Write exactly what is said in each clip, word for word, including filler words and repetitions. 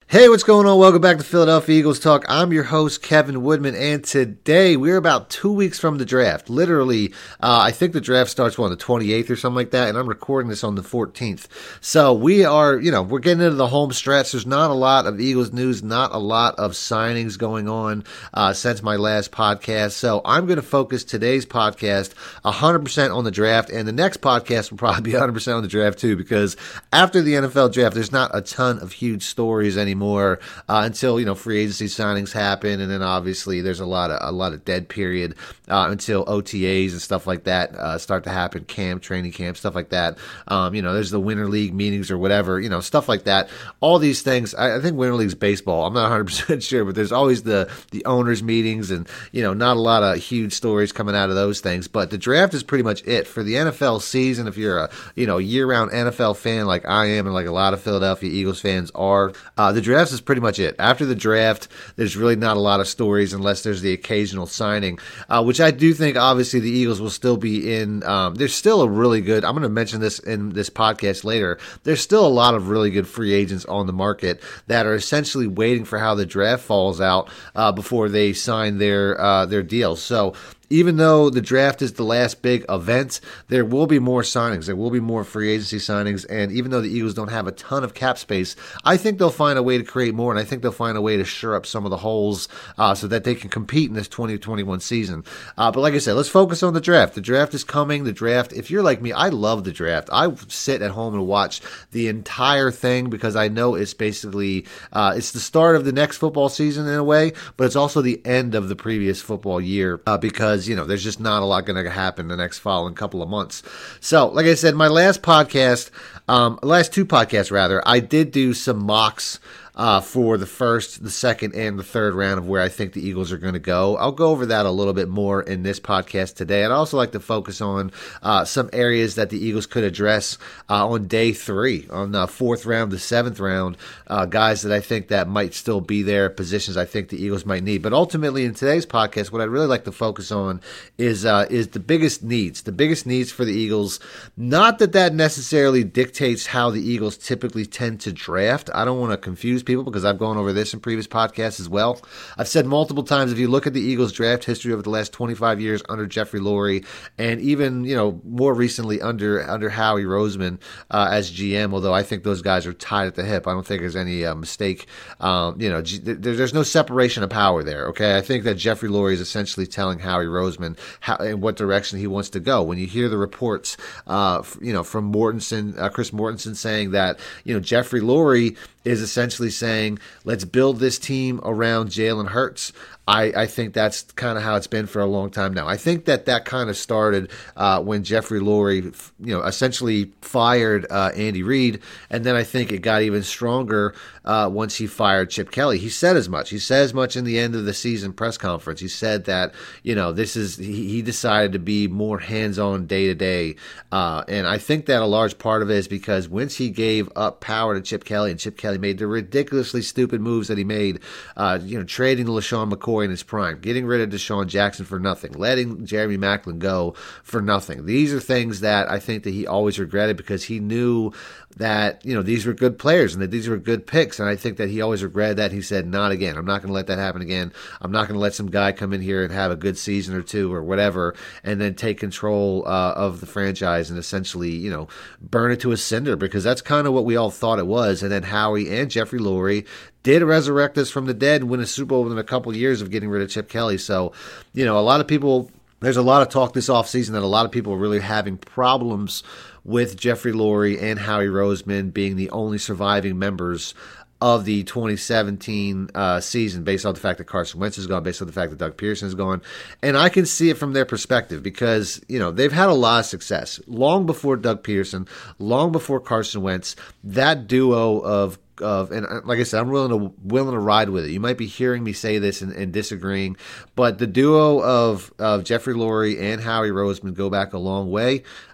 Hey, what's going on? Welcome back to Philadelphia Eagles Talk. I'm your host, Kevin Woodman, and today we're about two weeks from the draft. Literally, uh, I think the draft starts on the twenty-eighth or something like that, and I'm recording this on the fourteenth. So we are, you know, we're getting into the home stretch. There's not a lot of Eagles news, not a lot of signings going on uh, since my last podcast. So I'm going to focus today's podcast one hundred percent on the draft, and the next podcast will probably be one hundred percent on the draft too, because after the N F L draft, there's not a ton of huge stories anymore. More uh, until you know free agency signings happen, and then obviously there's a lot of a lot of dead period uh, until O T As and stuff like that uh, start to happen, camp, training camp, stuff like that. Um, you know, there's the Winter League meetings or whatever, you know, stuff like that. All these things. I, I think Winter League's baseball. I'm not one hundred percent sure, but there's always the the owners meetings, and you know, not a lot of huge stories coming out of those things. But the draft is pretty much it for the N F L season. If you're a you know year-round N F L fan like I am, and like a lot of Philadelphia Eagles fans are, uh, the draft is pretty much it. After the draft, there's really not a lot of stories unless there's the occasional signing, uh, which I do think obviously the Eagles will still be in. Um, there's still a really good, I'm going to mention this in this podcast later, there's still a lot of really good free agents on the market that are essentially waiting for how the draft falls out uh, before they sign their uh, their deals. So even though the draft is the last big event, there will be more signings. There will be more free agency signings. And even though the Eagles don't have a ton of cap space, I think they'll find a way to create more. And I think they'll find a way to shore up some of the holes uh, so that they can compete in this twenty twenty-one season. Uh, but like I said, let's focus on the draft. The draft is coming. The draft, if you're like me, I love the draft. I sit at home and watch the entire thing because I know it's basically, uh, it's the start of the next football season in a way, but it's also the end of the previous football year uh, because you know, there's just not a lot going to happen the next following couple of months. So, like I said, my last podcast, um, last two podcasts rather, I did do some mocks Uh, for the first, the second, and the third round of where I think the Eagles are going to go. I'll go over that a little bit more in this podcast today. I'd also like to focus on uh, some areas that the Eagles could address uh, on day three, on the fourth round, the seventh round, uh, guys that I think that might still be there, positions I think the Eagles might need. But ultimately, in today's podcast, what I'd really like to focus on is uh, is the biggest needs, the biggest needs for the Eagles. Not that that necessarily dictates how the Eagles typically tend to draft. I don't want to confuse people because I've gone over this in previous podcasts as well. I've said multiple times, if you look at the Eagles draft history over the last twenty-five years under Jeffrey Lurie, and even, you know, more recently under under Howie Roseman uh, as G M, although I think those guys are tied at the hip. I don't think there's any uh, mistake. Um, you know, G- there, there's no separation of power there, okay? I think that Jeffrey Lurie is essentially telling Howie Roseman how, in what direction he wants to go. When you hear the reports, uh, you know, from Mortensen, uh, Chris Mortensen saying that, you know, Jeffrey Lurie is essentially saying, let's build this team around Jalen Hurts. I, I think that's kind of how it's been for a long time now. I think that that kind of started uh, when Jeffrey Lurie, you know, essentially fired uh, Andy Reid, and then I think it got even stronger uh, once he fired Chip Kelly. He said as much. He said as much in the end of the season press conference. He said that, you know, this is he, he decided to be more hands-on day to day, uh, and I think that a large part of it is because once he gave up power to Chip Kelly, and Chip Kelly made the ridiculously stupid moves that he made, uh, you know, trading LaShawn McCoy in his prime, getting rid of Deshaun Jackson for nothing, letting Jeremy Maclin go for nothing. These are things that I think that he always regretted because he knew that, you know, these were good players and that these were good picks. And I think that he always regretted that. He said, not again. I'm not going to let that happen again. I'm not going to let some guy come in here and have a good season or two or whatever and then take control uh, of the franchise and essentially, you know, burn it to a cinder, because that's kind of what we all thought it was. And then Howie and Jeffrey Lurie did resurrect us from the dead and win a Super Bowl within a couple years of getting rid of Chip Kelly. So, you know, a lot of people, there's a lot of talk this offseason that a lot of people are really having problems with Jeffrey Lurie and Howie Roseman being the only surviving members of the twenty seventeen uh, season, based on the fact that Carson Wentz is gone, based on the fact that Doug Pearson is gone. And I can see it from their perspective because, you know, they've had a lot of success. Long before Doug Pearson, long before Carson Wentz, that duo of Of, and like I said, I'm willing to willing to ride with it. You might be hearing me say this and, and disagreeing, but the duo of of Jeffrey Lurie and Howie Roseman go back a long way.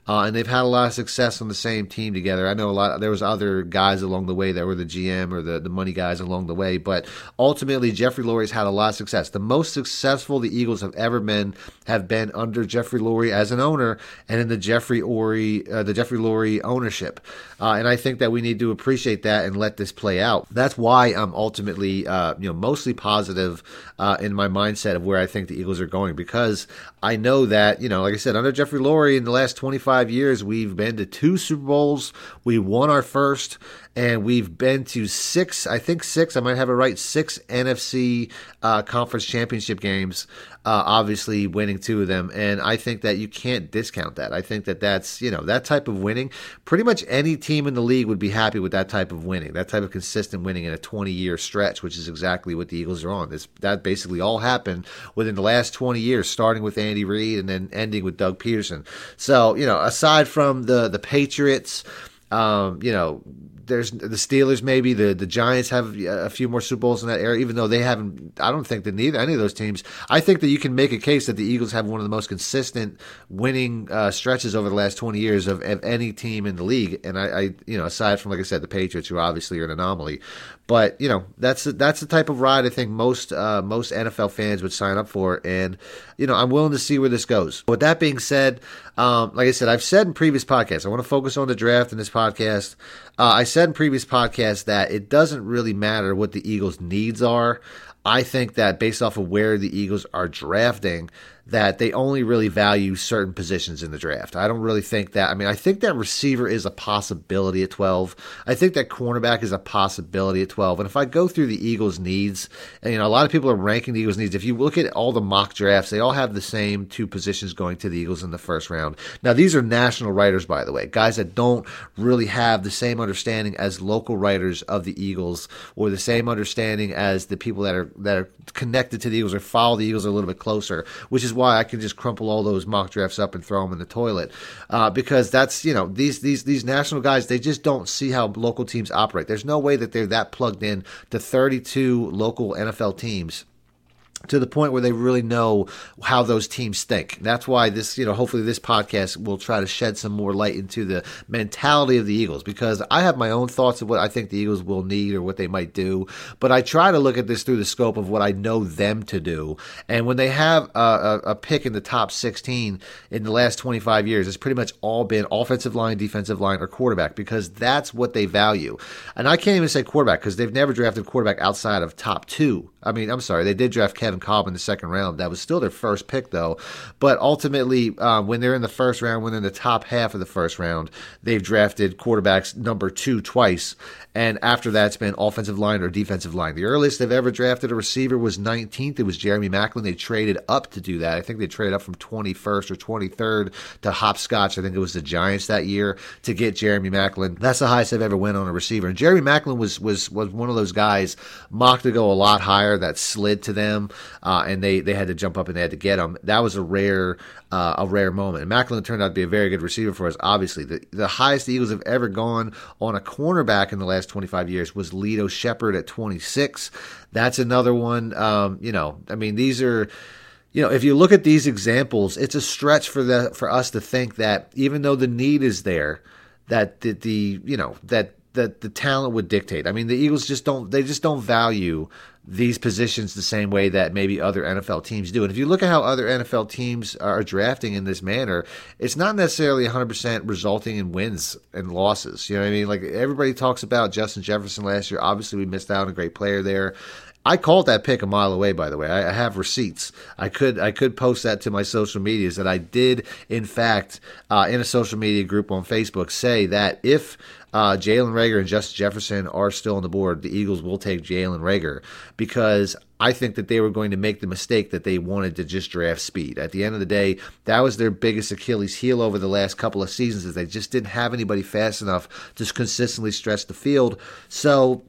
uh, and they've had a lot of success on the same team together. I know a lot. There was other guys along the way that were the G M or the, the money guys along the way, but ultimately Jeffrey Lurie's had a lot of success. The most successful the Eagles have ever been have been under Jeffrey Lurie as an owner and in the Jeffrey Lurie uh, the Jeffrey Lurie ownership. Uh, and I think that we need to appreciate that and let this play out. That's why I'm ultimately, uh, you know, mostly positive uh, in my mindset of where I think the Eagles are going, because I know that, you know, like I said, under Jeffrey Lurie in the last twenty-five years, we've been to two Super Bowls. We won our first, and we've been to six, I think six, I might have it right, six N F C uh, conference championship games, uh, obviously winning two of them. And I think that you can't discount that. I think that that's, you know, that type of winning, pretty much any team in the league would be happy with that type of winning, that type of consistent winning in a twenty-year stretch, which is exactly what the Eagles are on. This, that basically all happened within the last twenty years, starting with Andy Reid and then ending with Doug Peterson. So, you know, aside from the, the Patriots, um, you know, there's the Steelers, maybe the, the Giants have a few more Super Bowls in that era, even though they haven't. I don't think that neither any of those teams. I think that you can make a case that the Eagles have one of the most consistent winning uh, stretches over the last twenty years of, of any team in the league. And I, I, you know, aside from, like I said, the Patriots, who obviously are an anomaly, but you know, that's that's the type of ride I think most uh, most N F L fans would sign up for. And you know, I'm willing to see where this goes. With that being said, um, like I said, I've said in previous podcasts, I want to focus on the draft in this podcast. Uh, I said in previous podcasts that it doesn't really matter what the Eagles' needs are. I think that based off of where the Eagles are drafting, that they only really value certain positions in the draft. I don't really think that. I mean, I think that receiver is a possibility at twelve. I think that cornerback is a possibility at twelve. And if I go through the Eagles' needs, and you know, a lot of people are ranking the Eagles' needs. If you look at all the mock drafts, they all have the same two positions going to the Eagles in the first round. Now, these are national writers, by the way, guys that don't really have the same understanding as local writers of the Eagles, or the same understanding as the people that are that are connected to the Eagles or follow the Eagles a little bit closer, which is why I can just crumple all those mock drafts up and throw them in the toilet, uh, because that's, you know, these these these national guys, they just don't see how local teams operate. There's no way that they're that plugged in to thirty-two local N F L teams to the point where they really know how those teams think. That's why this, you know, hopefully this podcast will try to shed some more light into the mentality of the Eagles, because I have my own thoughts of what I think the Eagles will need or what they might do, but I try to look at this through the scope of what I know them to do. And when they have a, a, a pick in the top sixteen in the last twenty-five years, it's pretty much all been offensive line, defensive line, or quarterback, because that's what they value. And I can't even say quarterback, because they've never drafted a quarterback outside of top two. I mean, I'm sorry, they did draft Kevin Kolb in the second round. That was still their first pick, though. But ultimately, um, when they're in the first round, when they're in the top half of the first round, they've drafted quarterbacks number two twice. And after that, it's been offensive line or defensive line. The earliest they've ever drafted a receiver was nineteenth. It was Jeremy Maclin. They traded up to do that. I think they traded up from twenty-first or twenty-third to hopscotch. I think it was the Giants that year to get Jeremy Maclin. That's the highest they've ever went on a receiver. And Jeremy Maclin was was was one of those guys mocked to go a lot higher that slid to them, uh, and they, they had to jump up and they had to get him. That was a rare uh, a rare moment. And Maclin turned out to be a very good receiver for us, obviously. The, the highest the Eagles have ever gone on a cornerback in the last twenty-five years was Lito Shepherd at twenty-six. That's another one. Um, you know, I mean, these are... You know, if you look at these examples, it's a stretch for the for us to think that even though the need is there, that the, the you know that that the talent would dictate. I mean, the Eagles just don't they just don't value these positions the same way that maybe other N F L teams do. And if you look at how other N F L teams are drafting in this manner, it's not necessarily one hundred percent resulting in wins and losses. You know what I mean? Like, everybody talks about Justin Jefferson last year. Obviously, we missed out on a great player there. I called that pick a mile away, by the way. I, I have receipts. I could I could post that to my social medias that I did, in fact, uh, in a social media group on Facebook, say that if uh, Jalen Reagor and Justin Jefferson are still on the board, the Eagles will take Jalen Reagor, because I think that they were going to make the mistake that they wanted to just draft speed. At the end of the day, that was their biggest Achilles heel over the last couple of seasons, is they just didn't have anybody fast enough to consistently stretch the field. So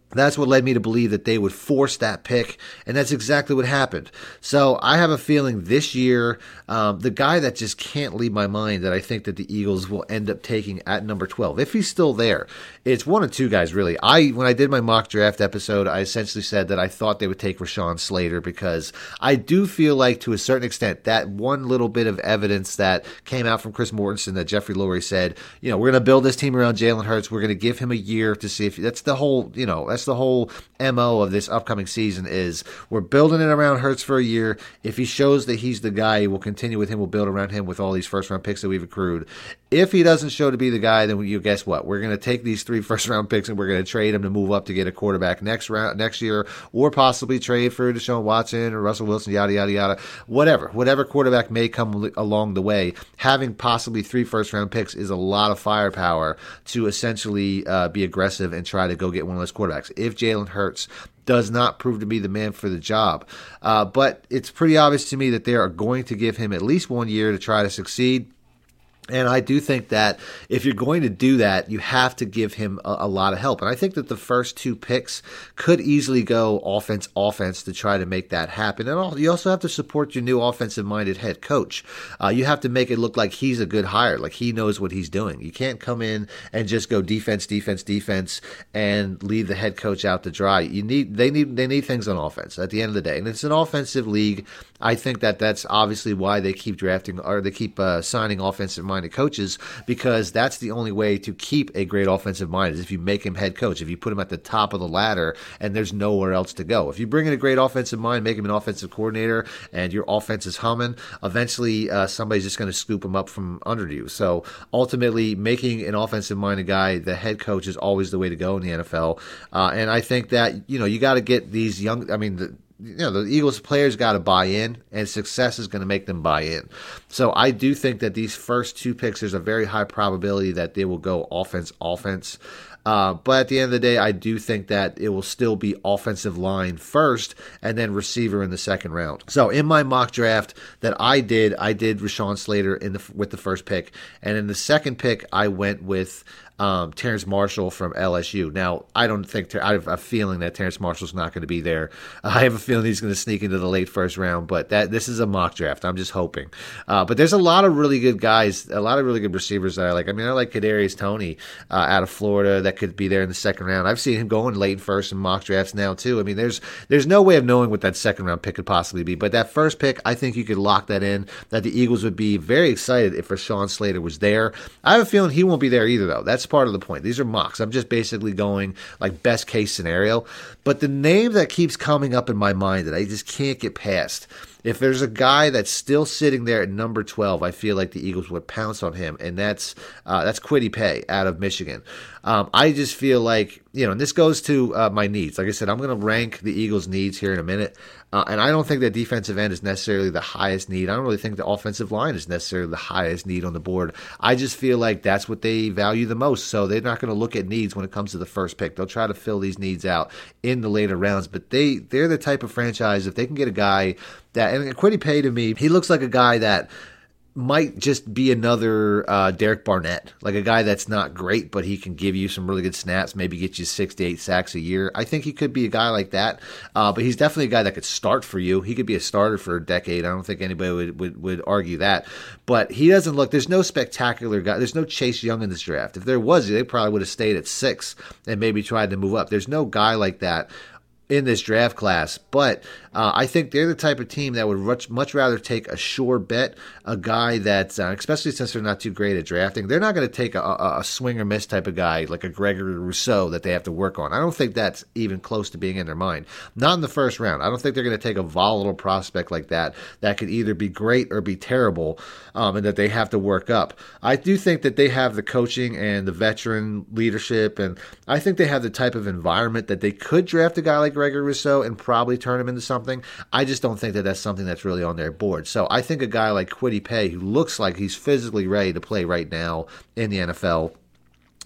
That's what led me to believe that they would force that pick, and that's exactly what happened. So I have a feeling this year, um, the guy that just can't leave my mind that I think that the Eagles will end up taking at number twelve, if he's still there, it's one of two guys, really. I When I did my mock draft episode, I essentially said that I thought they would take Rashawn Slater because I do feel like, to a certain extent, that one little bit of evidence that came out from Chris Mortensen that Jeffrey Lurie said, you know, we're going to build this team around Jalen Hurts. We're going to give him a year to see if that's the whole, you know, that's the whole M O of this upcoming season is we're building it around Hurts for a year. If he shows that he's the guy, we'll continue with him. We'll build around him with all these first-round picks that we've accrued. If he doesn't show to be the guy, then you guess what? We're going to take these three first-round picks and we're going to trade him to move up to get a quarterback next round, next year, or possibly trade for Deshaun Watson or Russell Wilson, yada, yada, yada. Whatever. Whatever quarterback may come along the way, having possibly three first-round picks is a lot of firepower to essentially uh, be aggressive and try to go get one of those quarterbacks. If Jalen Hurts does not prove to be the man for the job. Uh, but it's pretty obvious to me that they are going to give him at least one year to try to succeed. And I do think that if you're going to do that, you have to give him a, a lot of help. And I think that the first two picks could easily go offense, offense to try to make that happen. And all, you also have to support your new offensive-minded head coach. Uh, you have to make it look like he's a good hire, like he knows what he's doing. You can't come in and just go defense, defense, defense, and leave the head coach out to dry. You need they need they need things on offense at the end of the day. And it's an offensive league. I think that that's obviously why they keep drafting or they keep uh, signing offensive-minded coaches, because that's the only way to keep a great offensive mind is if you make him head coach, if you put him at the top of the ladder and there's nowhere else to go. If you bring in a great offensive mind, make him an offensive coordinator, and your offense is humming, eventually uh, somebody's just going to scoop him up from under you. So ultimately, making an offensive-minded guy the head coach is always the way to go in the N F L. Uh, and I think that, you know, you got to get these young, I mean, the you know, the Eagles players got to buy in, and success is going to make them buy in. So I do think that these first two picks, there's a very high probability that they will go offense, offense. Uh, but at the end of the day, I do think that it will still be offensive line first and then receiver in the second round. So in my mock draft that I did, I did Rashawn Slater in the, with the first pick. And in the second pick, I went with Um, Terrace Marshall from L S U. Now, I don't think, I have a feeling that Terrace Marshall's not going to be there. I have a feeling he's going to sneak into the late first round, but that this is a mock draft. I'm just hoping. Uh, but there's a lot of really good guys, a lot of really good receivers that I like. I mean, I like Kadarius Toney uh, out of Florida that could be there in the second round. I've seen him going late first in mock drafts now, too. I mean, there's there's no way of knowing what that second round pick could possibly be, but that first pick, I think you could lock that in, that the Eagles would be very excited if Rashawn Slater was there. I have a feeling he won't be there either, though. That's part of the point. These are mocks. I'm just basically going like best case scenario. But the name that keeps coming up in my mind that I just can't get past, if there's a guy that's still sitting there at number twelve, I feel like the Eagles would pounce on him, and that's uh, that's Kwity Paye out of Michigan. Um, I just feel like, you know, and this goes to uh, my needs. Like I said, I'm going to rank the Eagles' needs here in a minute, uh, and I don't think that defensive end is necessarily the highest need. I don't really think the offensive line is necessarily the highest need on the board. I just feel like that's what they value the most, so they're not going to look at needs when it comes to the first pick. They'll try to fill these needs out in the later rounds, but they, they're the type of franchise, if they can get a guy that, and Kwity Paye to me, he looks like a guy that might just be another uh, Derek Barnett, like a guy that's not great, but he can give you some really good snaps, maybe get you six to eight sacks a year. I think he could be a guy like that, uh, but he's definitely a guy that could start for you. He could be a starter for a decade. I don't think anybody would, would, would argue that. But he doesn't look, there's no spectacular guy. There's no Chase Young in this draft. If there was, they probably would have stayed at six and maybe tried to move up. There's no guy like that in this draft class, but uh, I think they're the type of team that would much, much rather take a sure bet, a guy that's, uh, especially since they're not too great at drafting, they're not going to take a, a, a swing or miss type of guy like a Gregory Rousseau that they have to work on. I don't think that's even close to being in their mind. Not in the first round. I don't think they're going to take a volatile prospect like that that could either be great or be terrible, um, and that they have to work up. I do think that they have the coaching and the veteran leadership, and I think they have the type of environment that they could draft a guy like Gregory Rousseau and probably turn him into something. I just don't think that that's something that's really on their board. So I think a guy like Kwity Paye, who looks like he's physically ready to play right now in the N F L,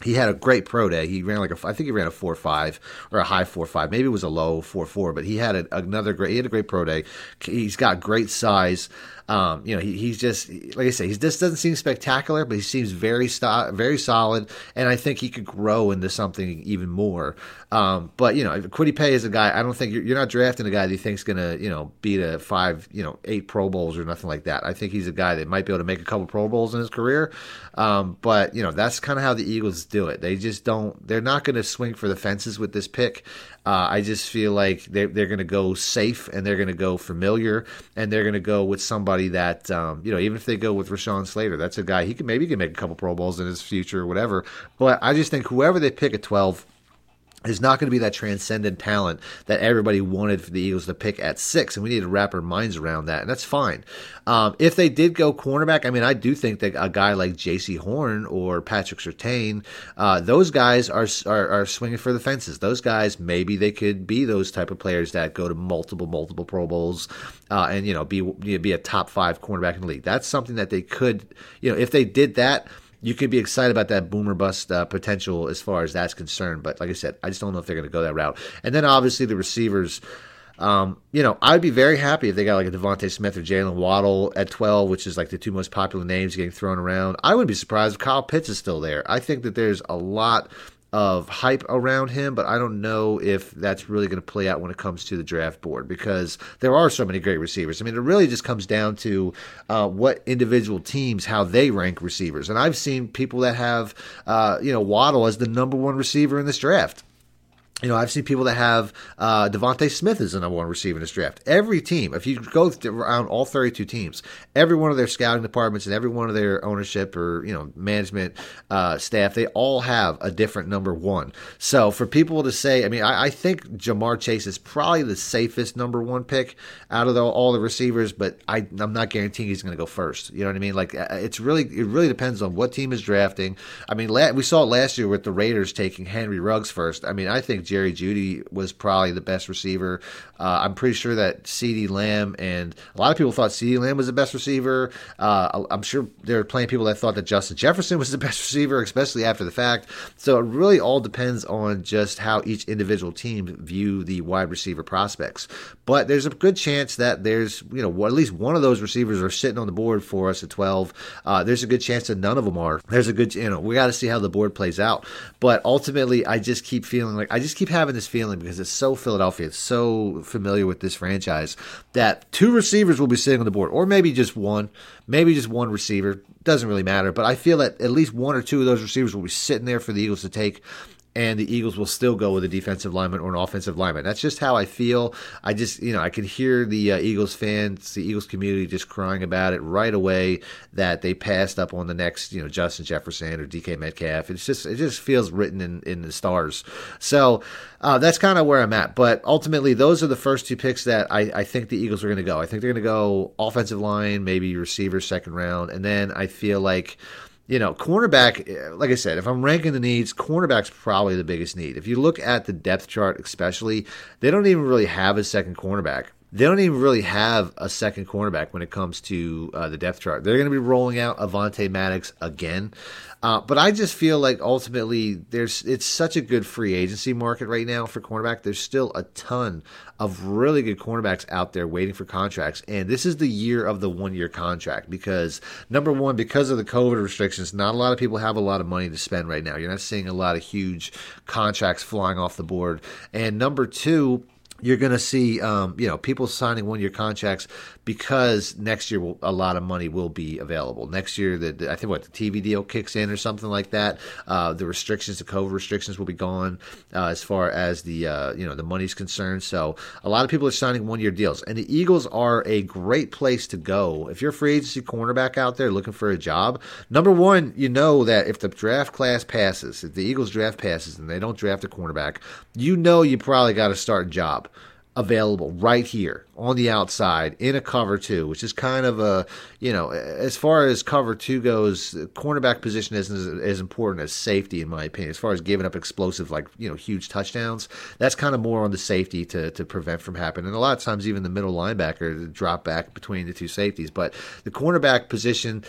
He had a great pro day. He ran like a, I think he ran a four five or a high four five. Maybe it was a low four four, but he had a, another great. He had a great pro day. He's got great size. Um, you know, he, he's just, like I say, he just doesn't seem spectacular, but he seems very sto- very solid, and I think he could grow into something even more. Um, but, you know, Kwity Paye is a guy, I don't think, you're, you're not drafting a guy that you think's going to, you know, beat a five, you know, eight Pro Bowls or nothing like that. I think he's a guy that might be able to make a couple Pro Bowls in his career. Um, but, you know, that's kind of how the Eagles do it. They just don't, they're not going to swing for the fences with this pick. Uh, I just feel like they're, they're going to go safe, and they're going to go familiar, and they're going to go with somebody that, um, you know, even if they go with Rashawn Slater, that's a guy, he can maybe he can make a couple Pro Bowls in his future or whatever. But I just think whoever they pick at twelve is not going to be that transcendent talent that everybody wanted for the Eagles to pick at six, and we need to wrap our minds around that, and that's fine. Um, if they did go cornerback, I mean, I do think that a guy like J C Horn or Patrick Surtain, uh, those guys are, are are swinging for the fences. Those guys, maybe they could be those type of players that go to multiple, multiple Pro Bowls, uh, and you know, be you know, be a top five cornerback in the league. That's something that they could, you know, if they did that, you could be excited about that boomer bust uh, potential as far as that's concerned. But like I said, I just don't know if they're going to go that route. And then obviously the receivers, um, you know, I'd be very happy if they got like a Devontae Smith or Jalen Waddle at twelve, which is like the two most popular names getting thrown around. I wouldn't be surprised if Kyle Pitts is still there. I think that there's a lot of hype around him, but I don't know if that's really going to play out when it comes to the draft board, because there are so many great receivers. I mean, it really just comes down to uh, what individual teams, how they rank receivers. And I've seen people that have, uh, you know, Waddle as the number one receiver in this draft. You know, I've seen people that have uh, Devontae Smith as the number one receiver in this draft. Every team, if you go around all thirty-two teams, every one of their scouting departments and every one of their ownership or, you know, management uh, staff, they all have a different number one. So for people to say, I mean, I, I think Jamar Chase is probably the safest number one pick out of the, all the receivers, but I, I'm not guaranteeing he's going to go first. You know what I mean? Like, it's really, it really depends on what team is drafting. I mean, la- we saw it last year with the Raiders taking Henry Ruggs first. I mean, I think Jerry Jeudy was probably the best receiver. Uh, I'm pretty sure that CeeDee Lamb, and a lot of people thought CeeDee Lamb was the best receiver. Uh, I'm sure there were plenty of people that thought that Justin Jefferson was the best receiver, especially after the fact. So it really all depends on just how each individual team view the wide receiver prospects. But there's a good chance that there's, you know, at least one of those receivers are sitting on the board for us at twelve. Uh, there's a good chance that none of them are. There's a good, you know, we got to see how the board plays out. But ultimately, I just keep feeling like, I just keep having this feeling, because it's so Philadelphia, it's so familiar with this franchise, that two receivers will be sitting on the board, or maybe just one, maybe just one receiver. Doesn't really matter, but I feel that at least one or two of those receivers will be sitting there for the Eagles to take, and the Eagles will still go with a defensive lineman or an offensive lineman. That's just how I feel. I just, you know, I can hear the uh, Eagles fans, the Eagles community just crying about it right away, that they passed up on the next, you know, Justin Jefferson or D K Metcalf. It's just, it just feels written in, in the stars. So uh, that's kind of where I'm at. But ultimately, those are the first two picks that I, I think the Eagles are going to go. I think they're going to go offensive line, maybe receiver second round. And then I feel like, you know, cornerback, like I said, if I'm ranking the needs, cornerback's probably the biggest need. If you look at the depth chart especially, they don't even really have a second cornerback. They don't even really have a second cornerback when it comes to uh, the depth chart. They're going to be rolling out Avonte Maddox again. Uh, but I just feel like ultimately there's it's such a good free agency market right now for cornerback. There's still a ton of really good cornerbacks out there waiting for contracts. And this is the year of the one-year contract because, number one, because of the COVID restrictions, not a lot of people have a lot of money to spend right now. You're not seeing a lot of huge contracts flying off the board. And number two, you're going to see, um, you know, people signing one-year contracts because next year will, a lot of money will be available. Next year, the, the, I think what the T V deal kicks in or something like that. Uh, the restrictions, the COVID restrictions, will be gone uh, as far as the uh, you know the money's concerned. So a lot of people are signing one-year deals, and the Eagles are a great place to go if you're a free agency cornerback out there looking for a job. Number one, you know that if the draft class passes, if the Eagles draft passes, and they don't draft a cornerback, you know you probably got a starting job available right here on the outside in a cover two, which is kind of a, you know, as far as cover two goes, cornerback position isn't as, as important as safety, in my opinion. As far as giving up explosive, like, you know, huge touchdowns, that's kind of more on the safety to, to prevent from happening. And a lot of times even the middle linebacker to drop back between the two safeties. But the cornerback position,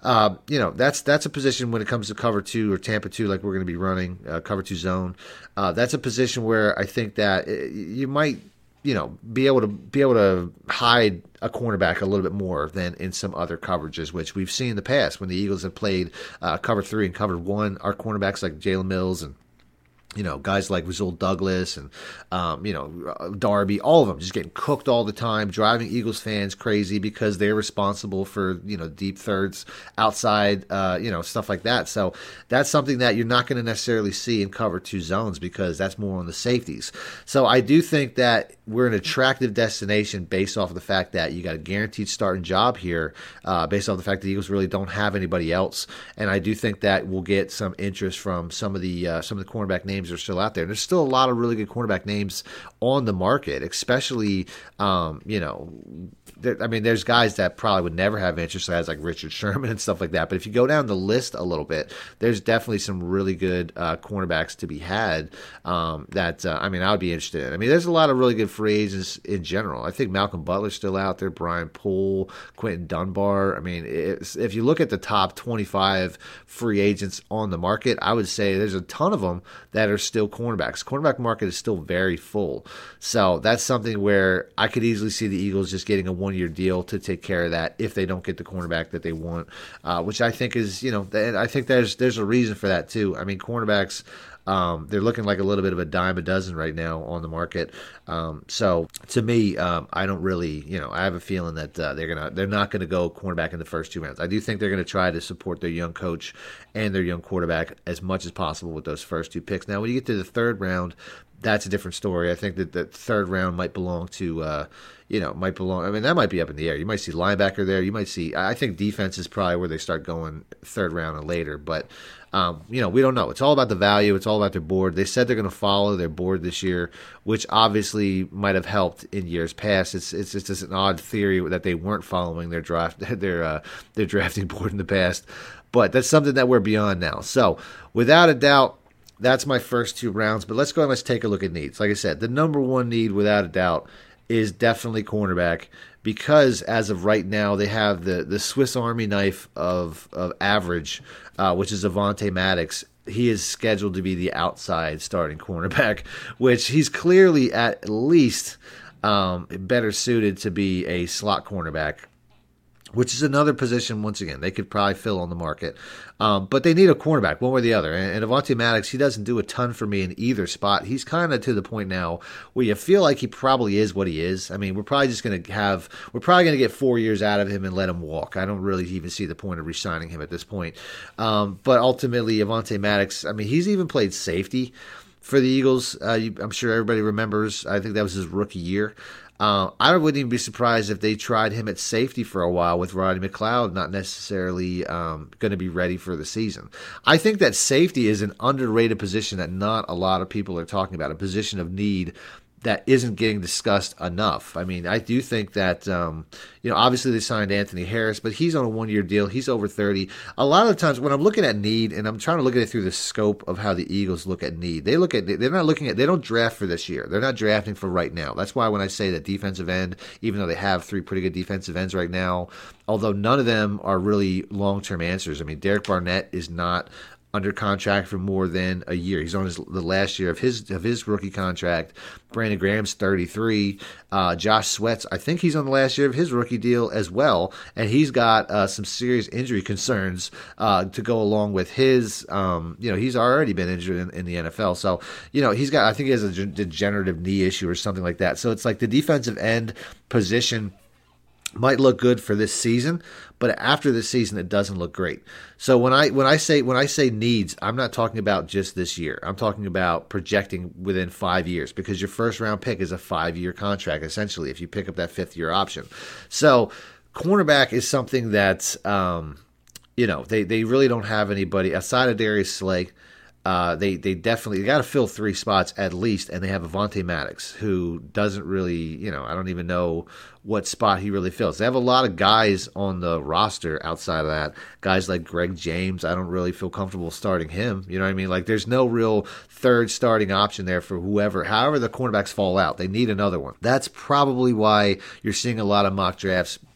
uh, you know, that's that's a position when it comes to cover two or Tampa two, like we're going to be running uh, cover two zone. Uh, that's a position where I think that you might, you know, be able to be able to hide a cornerback a little bit more than in some other coverages, which we've seen in the past when the Eagles have played uh, cover three and cover one. Our cornerbacks like Jalen Mills and, you know, guys like Rasul Douglas and, um, you know, Darby, all of them just getting cooked all the time, driving Eagles fans crazy because they're responsible for, you know, deep thirds outside, uh, you know, stuff like that. So that's something that you're not going to necessarily see in cover two zones because that's more on the safeties. So I do think that we're an attractive destination based off of the fact that you got a guaranteed starting job here, uh, based off the fact that the Eagles really don't have anybody else. And I do think that we'll get some interest from some of the uh, some of the cornerback names are still out there. There's still a lot of really good cornerback names on the market, especially, um, you know, there, I mean, there's guys that probably would never have interest, guys like Richard Sherman and stuff like that. But if you go down the list a little bit, there's definitely some really good uh, cornerbacks to be had um, that, uh, I mean, I would be interested in. I mean, there's a lot of really good free agents in general. I think Malcolm Butler's still out there, Brian Poole, Quentin Dunbar. I mean, it's, if you look at the top twenty-five free agents on the market, I would say there's a ton of them that are still cornerbacks. Cornerback market is still very full. So that's something where I could easily see the Eagles just getting a one-year deal to take care of that if they don't get the cornerback that they want, uh, which I think is, you know, I think there's there's a reason for that too. I mean, cornerbacks, Um, they're looking like a little bit of a dime a dozen right now on the market. Um, so to me, um, I don't really, you know, I have a feeling that uh, they're gonna they're not gonna go cornerback in the first two rounds. I do think they're gonna try to support their young coach and their young quarterback as much as possible with those first two picks. Now, when you get to the third round, that's a different story. I think that the third round might belong to, uh, you know, might belong. I mean, that might be up in the air. You might see linebacker there. You might see. I think defense is probably where they start going third round and later, but. Um, you know, we don't know. It's all about the value. It's all about their board. They said they're going to follow their board this year, which obviously might have helped in years past. It's it's just an odd theory that they weren't following their draft their uh, their drafting board in the past, but that's something that we're beyond now. So, without a doubt, that's my first two rounds. But let's go and let's take a look at needs. Like I said, the number one need, without a doubt, is definitely cornerback. Because as of right now, they have the, the Swiss Army knife of of average, uh, which is Avonte Maddox. He is scheduled to be the outside starting cornerback, which he's clearly at least um, better suited to be a slot cornerback, which is another position, once again, they could probably fill on the market. Um, but they need a cornerback, one way or the other. And, and Avonte Maddox, he doesn't do a ton for me in either spot. He's kind of to the point now where you feel like he probably is what he is. I mean, we're probably just going to have, we're probably going to get four years out of him and let him walk. I don't really even see the point of re-signing him at this point. Um, but ultimately, Avonte Maddox, I mean, he's even played safety for the Eagles. Uh, you, I'm sure everybody remembers, I think that was his rookie year. Uh, I wouldn't even be surprised if they tried him at safety for a while with Rodney McLeod not necessarily um, going to be ready for the season. I think that safety is an underrated position that not a lot of people are talking about, a position of need that isn't getting discussed enough. I mean, I do think that, um, you know, obviously they signed Anthony Harris, but he's on a one-year deal. He's over thirty. A lot of the times when I'm looking at need, and I'm trying to look at it through the scope of how the Eagles look at need, they look at, they're not looking at, they don't draft for this year. They're not drafting for right now. That's why when I say that defensive end, even though they have three pretty good defensive ends right now, although none of them are really long-term answers. I mean, Derek Barnett is not under contract for more than a year. He's on his the last year of his of his rookie contract. Brandon Graham's thirty-three. Uh, Josh Sweat's, I think he's on the last year of his rookie deal as well, and he's got uh, some serious injury concerns uh, to go along with his. Um, you know, he's already been injured in, in the N F L, so you know he's got. I think he has a degenerative knee issue or something like that. So it's like the defensive end position might look good for this season, but after this season, it doesn't look great. So when I when I say when I say needs, I'm not talking about just this year. I'm talking about projecting within five years because your first round pick is a five year contract essentially if you pick up that fifth year option. So cornerback is something that um, you know they they really don't have anybody outside of Darius Slay. Uh, they they definitely got to fill three spots at least, and they have Avonte Maddox, who doesn't really, you know, I don't even know what spot he really fills. They have a lot of guys on the roster outside of that. Guys like Greg James, I don't really feel comfortable starting him. You know what I mean? Like, there's no real third starting option there for whoever. However the cornerbacks fall out, they need another one. That's probably why you're seeing a lot of mock drafts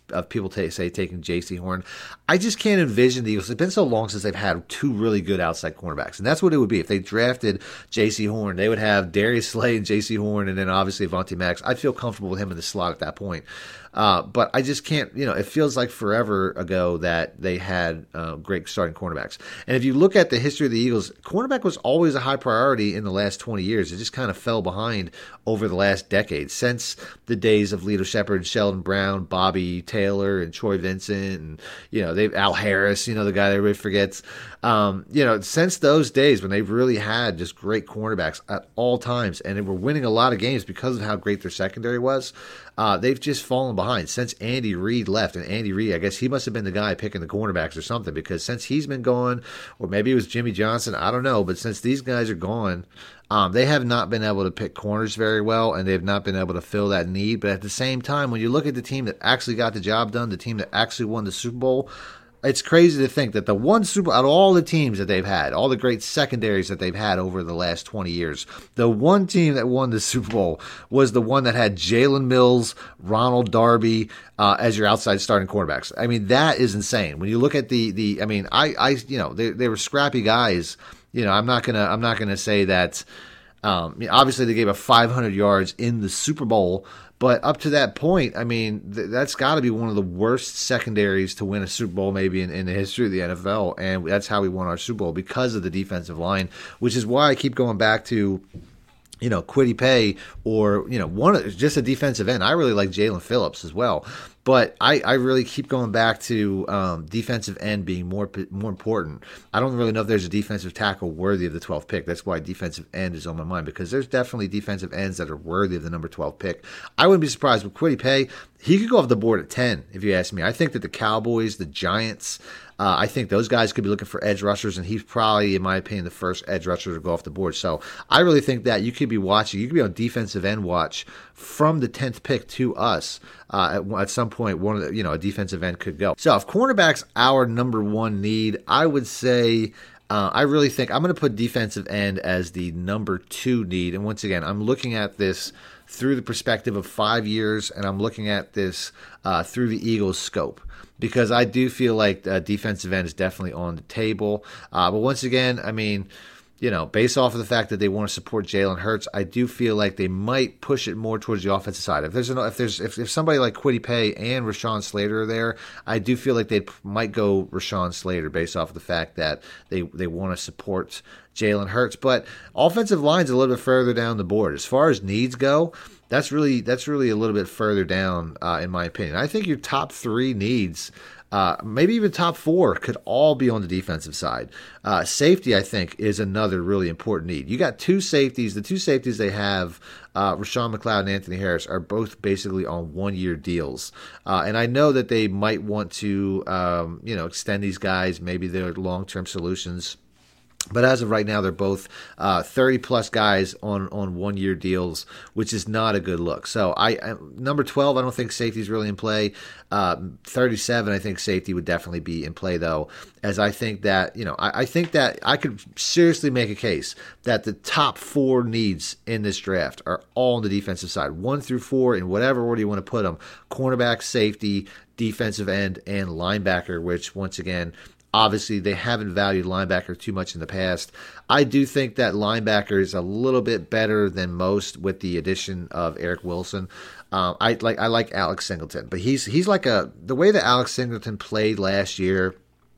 of people t- say taking J C Horn. I just can't envision the Eagles. It's been so long since they've had two really good outside cornerbacks, and that's what it would be if they drafted J C Horn. They would have Darius Slay and J C Horn, and then obviously Avonte Maddox. I'd feel comfortable with him in the slot at that point. Uh, but I just can't, you know, it feels like forever ago that they had uh, great starting cornerbacks. And if you look at the history of the Eagles, cornerback was always a high priority in the last twenty years. It just kind of fell behind over the last decade, since the days of Lito Shepherd, Sheldon Brown, Bobby Taylor, and Troy Vincent, and, you know, they Al Harris, you know, the guy that everybody forgets. Um, you know, since those days when they've really had just great cornerbacks at all times, and they were winning a lot of games because of how great their secondary was, uh, they've just fallen behind since Andy Reid left. And Andy Reid, I guess he must have been the guy picking the cornerbacks or something, because since he's been gone, or maybe it was Jimmy Johnson, I don't know, but since these guys are gone, Um, they have not been able to pick corners very well, and they've not been able to fill that need. But at the same time, when you look at the team that actually got the job done, the team that actually won the Super Bowl, it's crazy to think that the one Super out of all the teams that they've had, all the great secondaries that they've had over the last twenty years, the one team that won the Super Bowl was the one that had Jalen Mills, Ronald Darby uh, as your outside starting cornerbacks. I mean, that is insane. When you look at the the, I mean, I, I you know, they they were scrappy guys. You know, I'm not gonna I'm not gonna say that. Um, obviously, they gave up five hundred yards in the Super Bowl, but up to that point, I mean, th- that's got to be one of the worst secondaries to win a Super Bowl maybe in, in the history of the N F L, and that's how we won our Super Bowl, because of the defensive line, which is why I keep going back to, you know, Kwity Paye, or, you know, one just a defensive end. I really like Jalen Phillips as well. But I, I really keep going back to um, defensive end being more more important. I don't really know if there's a defensive tackle worthy of the twelfth pick. That's why defensive end is on my mind, because there's definitely defensive ends that are worthy of the number twelve pick. I wouldn't be surprised with Kwity Paye. He could go off the board at ten, if you ask me. I think that the Cowboys, the Giants, uh, I think those guys could be looking for edge rushers, and he's probably, in my opinion, the first edge rusher to go off the board. So I really think that you could be watching, you could be on defensive end watch from the tenth pick to us. Uh, at, at some point, one of the, you know, a defensive end could go. So if cornerback's our number one need, I would say, uh, I really think I'm going to put defensive end as the number two need. And once again, I'm looking at this through the perspective of five years, and I'm looking at this uh, through the Eagles' scope, because I do feel like uh, defensive end is definitely on the table. Uh, but once again, I mean, you know, based off of the fact that they want to support Jalen Hurts, I do feel like they might push it more towards the offensive side. If there's an, if there's if, if somebody like Kwity Paye and Rashawn Slater are there, I do feel like they might go Rashawn Slater based off of the fact that they they want to support Jalen Hurts. But offensive line's a little bit further down the board. As far as needs go, that's really that's really a little bit further down, uh, in my opinion. I think your top three needs, Uh, maybe even top four, could all be on the defensive side. Uh, safety, I think, is another really important need. You got two safeties. The two safeties they have, uh, Rashawn McLeod and Anthony Harris, are both basically on one-year deals. Uh, and I know that they might want to, um, you know, extend these guys. Maybe they're long-term solutions. But as of right now, they're both uh, thirty-plus guys on, on one-year deals, which is not a good look. So I, I number twelve, I don't think safety is really in play. Uh, thirty-seven, I think safety would definitely be in play, though, as I think that, you know, I, I think that I could seriously make a case that the top four needs in this draft are all on the defensive side, one through four, in whatever order you want to put them: cornerback, safety, defensive end, and linebacker, which, once again, obviously, they haven't valued linebacker too much in the past. I do think that linebacker is a little bit better than most with the addition of Eric Wilson. Um, I like I like Alex Singleton, but he's he's like a the way that Alex Singleton played last year.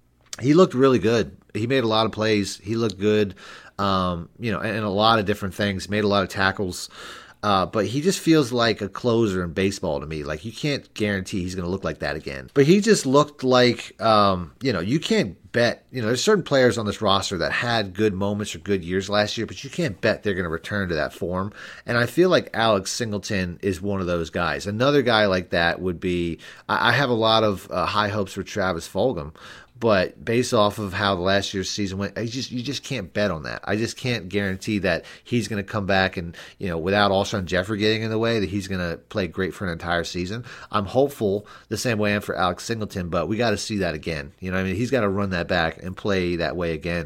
He looked really good. He made a lot of plays. He looked good, um, you know, and, and a lot of different things. Made a lot of tackles. Uh, but he just feels like a closer in baseball to me. Like, you can't guarantee he's going to look like that again. But he just looked like, um, you know, you can't bet. You know, there's certain players on this roster that had good moments or good years last year, but you can't bet they're going to return to that form. And I feel like Alex Singleton is one of those guys. Another guy like that would be, I, I have a lot of uh, high hopes for Travis Fulgham. But based off of how the last year's season went, I just you just can't bet on that. I just can't guarantee that he's going to come back and, you know, without Alshon Jeffrey getting in the way, that he's going to play great for an entire season. I'm hopeful the same way I am for Alex Singleton, but we got to see that again. You know what I mean? He's got to run that back and play that way again.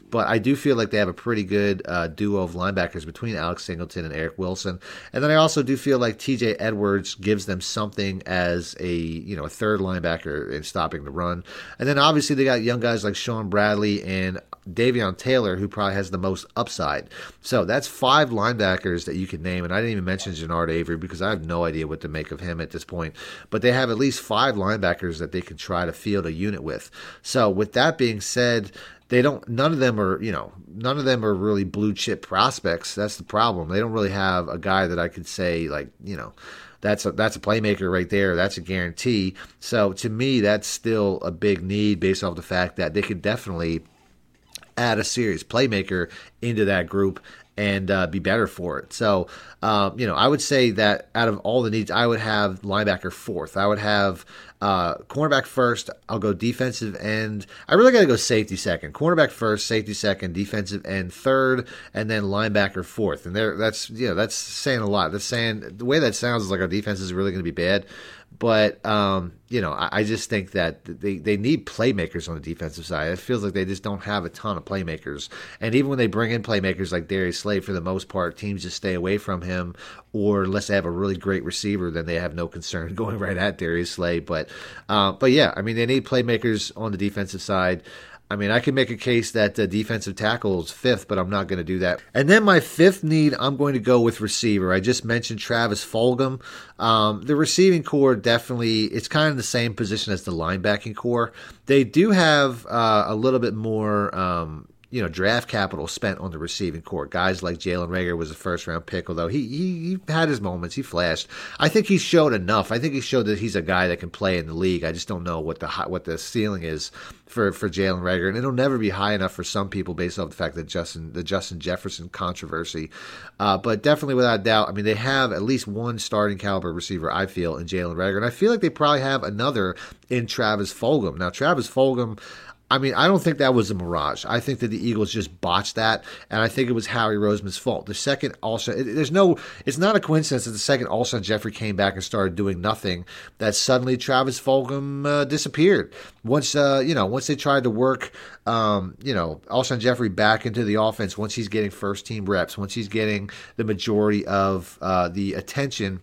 But I do feel like they have a pretty good uh, duo of linebackers between Alex Singleton and Eric Wilson. And then I also do feel like T J Edwards gives them something as a, you know, a third linebacker in stopping the run. And then obviously they got young guys like Sean Bradley and Davion Taylor, who probably has the most upside. So that's five linebackers that you can name. And I didn't even mention Jannard Avery because I have no idea what to make of him at this point. But they have at least five linebackers that they can try to field a unit with. So with that being said, they don't, none of them are, you know, none of them are really blue chip prospects. That's the problem. They don't really have a guy that I could say, like, you know, that's a, that's a playmaker right there. That's a guarantee. So to me, that's still a big need based off the fact that they could definitely add a serious playmaker into that group and uh, be better for it. So, um, you know, I would say that out of all the needs, I would have linebacker fourth. I would have uh, cornerback first. I'll go defensive end. I really got to go safety second. Cornerback first, safety second, defensive end third, and then linebacker fourth. And there, that's you know, that's saying a lot. That's saying the way that sounds is like our defense is really going to be bad. But, um, you know, I, I just think that they, they need playmakers on the defensive side. It feels like they just don't have a ton of playmakers. And even when they bring in playmakers like Darius Slade, for the most part, teams just stay away from him. Or unless they have a really great receiver, then they have no concern going right at Darius Slade. But, uh, but yeah, I mean, they need playmakers on the defensive side. I mean, I can make a case that uh, defensive tackle is fifth, but I'm not going to do that. And then my fifth need, I'm going to go with receiver. I just mentioned Travis Fulgham. Um, the receiving core definitely, it's kind of the same position as the linebacking core. They do have uh, a little bit more um, you know, draft capital spent on the receiving core. Guys like Jalen Reagor was a first-round pick, although he, he he had his moments. He flashed. I think he showed enough. I think he showed that he's a guy that can play in the league. I just don't know what the what the ceiling is for, for Jalen Reagor, and it'll never be high enough for some people based off the fact that Justin the Justin Jefferson controversy. Uh, but definitely, without doubt, I mean, they have at least one starting caliber receiver, I feel, in Jalen Reagor, and I feel like they probably have another in Travis Fulgham. Now, Travis Fulgham, I mean, I don't think that was a mirage. I think that the Eagles just botched that, and I think it was Howie Roseman's fault. The second Alshon, there's no, it's not a coincidence that the second Alshon Jeffrey came back and started doing nothing, that suddenly Travis Fulgham uh, disappeared. Once, uh, you know, once they tried to work, um, you know, Alshon Jeffrey back into the offense, once he's getting first team reps, once he's getting the majority of uh, the attention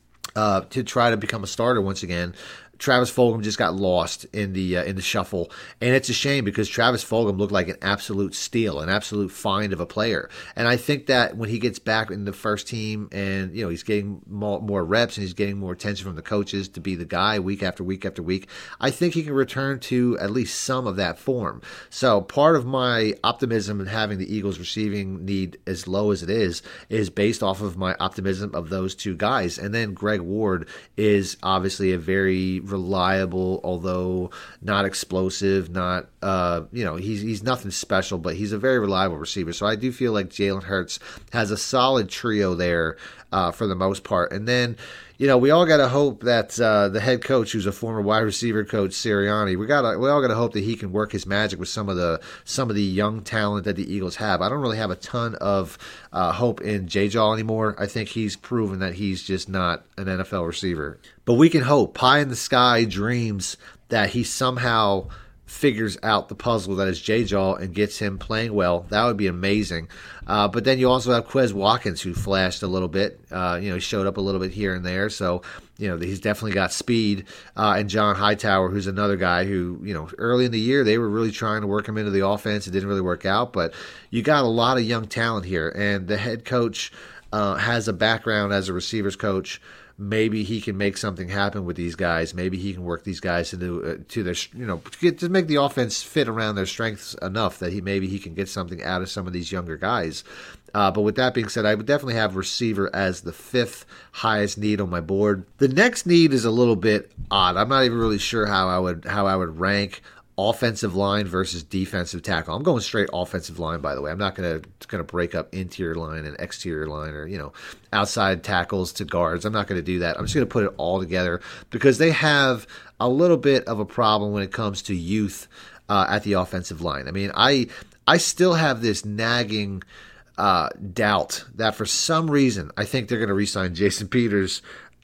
uh, to try to become a starter once again, Travis Fulgham just got lost in the uh, in the shuffle, and it's a shame because Travis Fulgham looked like an absolute steal, an absolute find of a player. And I think that when he gets back in the first team, and you know he's getting more, more reps and he's getting more attention from the coaches to be the guy week after week after week, I think he can return to at least some of that form. So part of my optimism in having the Eagles receiving need as low as it is is based off of my optimism of those two guys. And then Greg Ward is obviously a very reliable, although not explosive, not uh, you know, he's he's nothing special, but he's a very reliable receiver. So I do feel like Jalen Hurts has a solid trio there uh, for the most part. And then, you know, we all got to hope that uh, the head coach, who's a former wide receiver coach, Sirianni, we got we all got to hope that he can work his magic with some of the some of the young talent that the Eagles have. I don't really have a ton of uh, hope in J-Jaw anymore. I think he's proven that he's just not an N F L receiver. But we can hope, pie in the sky dreams, that he somehow figures out the puzzle that is J-Jaw and gets him playing well. That would be amazing. Uh, but then you also have Quez Watkins, who flashed a little bit. Uh, you know, he showed up a little bit here and there. So, you know, he's definitely got speed. Uh, and John Hightower, who's another guy who, you know, early in the year, they were really trying to work him into the offense. It didn't really work out. But you got a lot of young talent here. And the head coach uh, has a background as a receivers coach. Maybe he can make something happen with these guys. Maybe he can work these guys into uh, to their, you know, to, get, to make the offense fit around their strengths enough that he maybe he can get something out of some of these younger guys. Uh, but with that being said, I would definitely have receiver as the fifth highest need on my board. The next need is a little bit odd. I'm not even really sure how I would how I would rank offensive line versus defensive tackle. I'm going straight offensive line, by the way. I'm not going to going to break up interior line and exterior line, or, you know, outside tackles to guards. I'm not going to do that. I'm just going to put it all together because they have a little bit of a problem when it comes to youth uh, at the offensive line. I mean, I I still have this nagging uh, doubt that for some reason I think they're going to re-sign Jason Peters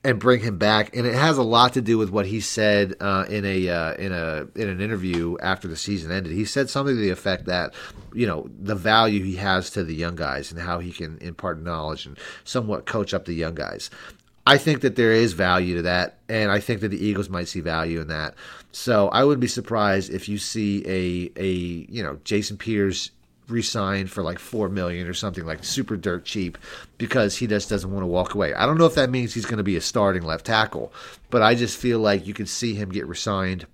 and bring him back. And it has a lot to do with what he said uh, in a uh, in a in an interview after the season ended. He said something to the effect that, you know, the value he has to the young guys and how he can impart knowledge and somewhat coach up the young guys. I think that there is value to that, and I think that the Eagles might see value in that. So I wouldn't be surprised if you see a a you know Jason Peters re-signed for like four million dollars or something like super dirt cheap because he just doesn't want to walk away. I don't know if that means he's going to be a starting left tackle, but I just feel like you could see him get re-signed.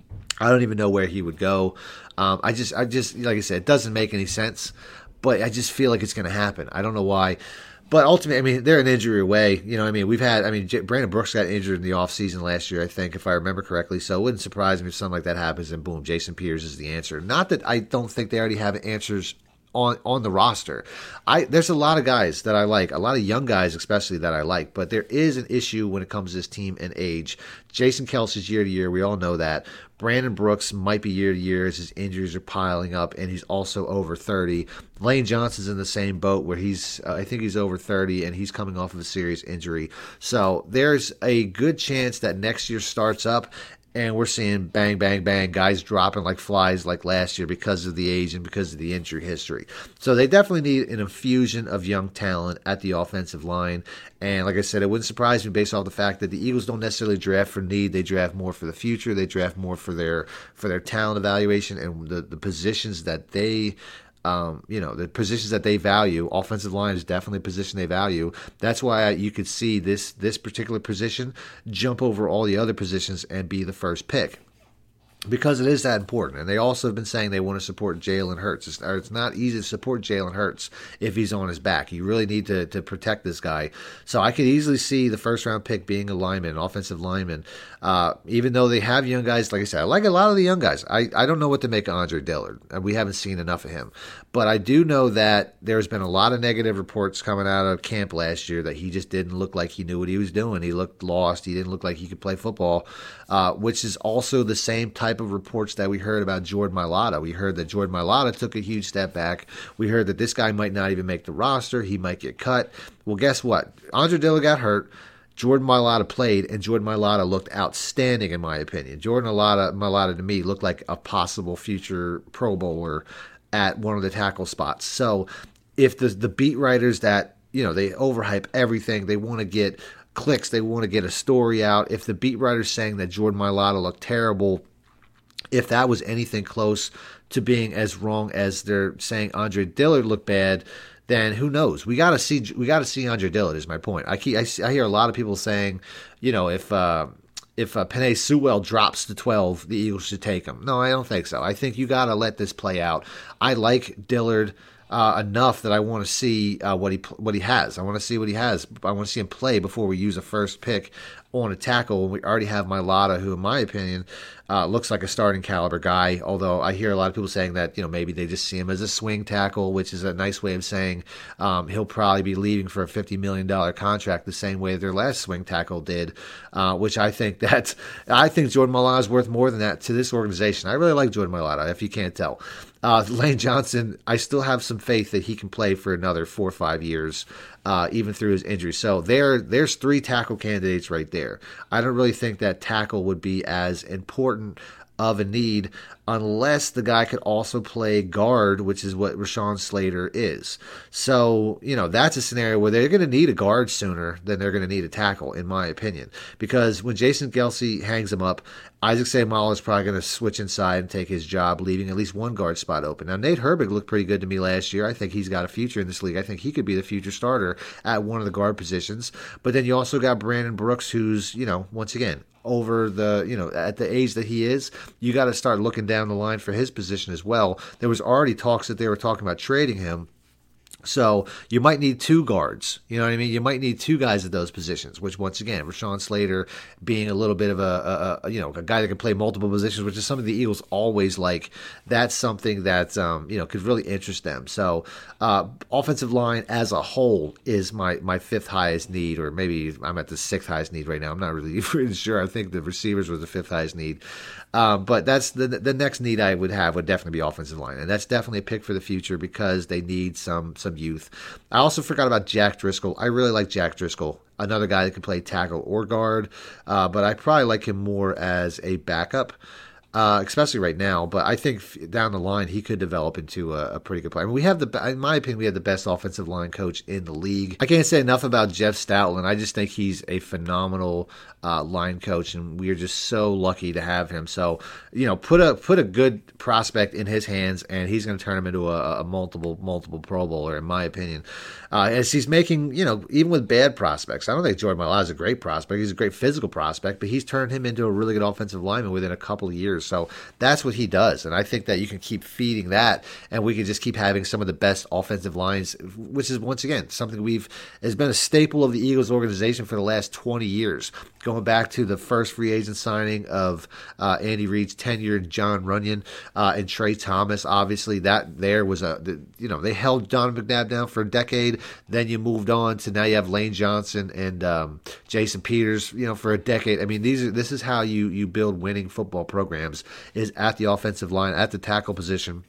I don't even know where he would go. Um, I just, I just, like I said, it doesn't make any sense, but I just feel like it's going to happen. I don't know why. But ultimately, I mean, they're an injury away. You know what I mean? We've had, I mean, J- Brandon Brooks got injured in the offseason last year, I think, if I remember correctly. So it wouldn't surprise me if something like that happens and boom, Jason Peters is the answer. Not that I don't think they already have answers on on the roster. I There's a lot of guys that I like, a lot of young guys especially that I like, but there is an issue when it comes to this team and age. Jason Kelce's year to year, we all know that. Brandon Brooks might be year to year as his injuries are piling up, and he's also over thirty. Lane Johnson's in the same boat where he's, uh, I think he's over thirty, and he's coming off of a serious injury. So there's a good chance that next year starts up, and we're seeing bang, bang, bang, guys dropping like flies like last year because of the age and because of the injury history. So they definitely need an infusion of young talent at the offensive line. And like I said, it wouldn't surprise me based off the fact that the Eagles don't necessarily draft for need. They draft more for the future. They draft more for their for their talent evaluation and the, the positions that they Um, you know, the positions that they value. Offensive line is definitely a position they value. That's why you could see this this particular position jump over all the other positions and be the first pick, because it is that important. And they also have been saying they want to support Jalen Hurts. It's, it's not easy to support Jalen Hurts if he's on his back. You really need to, to protect this guy. So I could easily see the first-round pick being a lineman, an offensive lineman. Uh, even though they have young guys, like I said, I like a lot of the young guys. I, I don't know what to make of Andre Dillard. We haven't seen enough of him. But I do know that there's been a lot of negative reports coming out of camp last year that he just didn't look like he knew what he was doing. He looked lost. He didn't look like he could play football, uh, which is also the same type of reports that we heard about Jordan Mailata. We heard that Jordan Mailata took a huge step back. We heard that this guy might not even make the roster. He might get cut. Well, guess what? Andre Dillard got hurt. Jordan Mailata played, and Jordan Mailata looked outstanding, in my opinion. Jordan Mailata, Mailata to me, looked like a possible future Pro Bowler at one of the tackle spots. So if the the beat writers that, you know, they overhype everything, they want to get clicks, they want to get a story out. If the beat writers saying that Jordan Mailata looked terrible, if that was anything close to being as wrong as they're saying Andre Dillard looked bad, then who knows? We gotta see. We gotta see Andre Dillard. Is my point. I keep. I, I hear a lot of people saying, you know, if uh, if uh, Penei Sewell drops to twelve, the Eagles should take him. No, I don't think so. I think you gotta let this play out. I like Dillard uh, enough that I want to see uh, what he what he has. I want to see what he has. I want to see him play before we use a first pick on a tackle when we already have Mailata, who, in my opinion, uh, looks like a starting caliber guy. Although I hear a lot of people saying that, you know, maybe they just see him as a swing tackle, which is a nice way of saying um, he'll probably be leaving for a fifty million dollars contract the same way their last swing tackle did, uh, which I think that I think Jordan Mailata is worth more than that to this organization. I really like Jordan Mailata, if you can't tell. Uh, Lane Johnson, I still have some faith that he can play for another four or five years, uh, even through his injury. So there, there's three tackle candidates right there. I don't really think that tackle would be as important of a need unless the guy could also play guard, which is what Rashawn Slater is. So, you know, that's a scenario where they're going to need a guard sooner than they're going to need a tackle, in my opinion. Because when Jason Kelce hangs him up, Isaac Seumalo is probably going to switch inside and take his job, leaving at least one guard spot open. Now, Nate Herbig looked pretty good to me last year. I think he's got a future in this league. I think he could be the future starter at one of the guard positions. But then you also got Brandon Brooks, who's, you know, once again, over the, you know, at the age that he is, you got to start looking down the line for his position as well. There was already talks that they were talking about trading him. So you might need two guards. You know what I mean? You might need two guys at those positions, which once again, Rashawn Slater being a little bit of a, a, a you know, a guy that can play multiple positions, which is something the Eagles always like. That's something that, um, you know, could really interest them. So uh, offensive line as a whole is my, my fifth highest need, or maybe I'm at the sixth highest need right now. I'm not really, really sure. I think the receivers were the fifth highest need. Um, but that's the the next need I would have would definitely be offensive line. And that's definitely a pick for the future because they need some some of youth. I also forgot about Jack Driscoll. I really like Jack Driscoll, another guy that can play tackle or guard, uh, but I probably like him more as a backup. Uh, especially right now, but I think down the line he could develop into a, a pretty good player. I mean, we have the, in my opinion, we have the best offensive line coach in the league. I can't say enough about Jeff Stoutland. I just think he's a phenomenal uh, line coach, and we are just so lucky to have him. So, you know, put a put a good prospect in his hands, and he's going to turn him into a, a multiple multiple Pro Bowler, in my opinion. Uh, as he's making, you know, even with bad prospects, I don't think Jordan Mailata is a great prospect. He's a great physical prospect, but he's turned him into a really good offensive lineman within a couple of years. So that's what he does. And I think that you can keep feeding that, and we can just keep having some of the best offensive lines, which is, once again, something we've has been a staple of the Eagles organization for the last twenty years. Going back to the first free agent signing of uh, Andy Reid's tenure, John Runyon uh, and Trey Thomas. Obviously, that there was a, the, you know, they held Don McNabb down for a decade. Then you moved on to now you have Lane Johnson and um, Jason Peters, you know, for a decade. I mean, these are this is how you you build winning football programs, is at the offensive line, at the tackle position.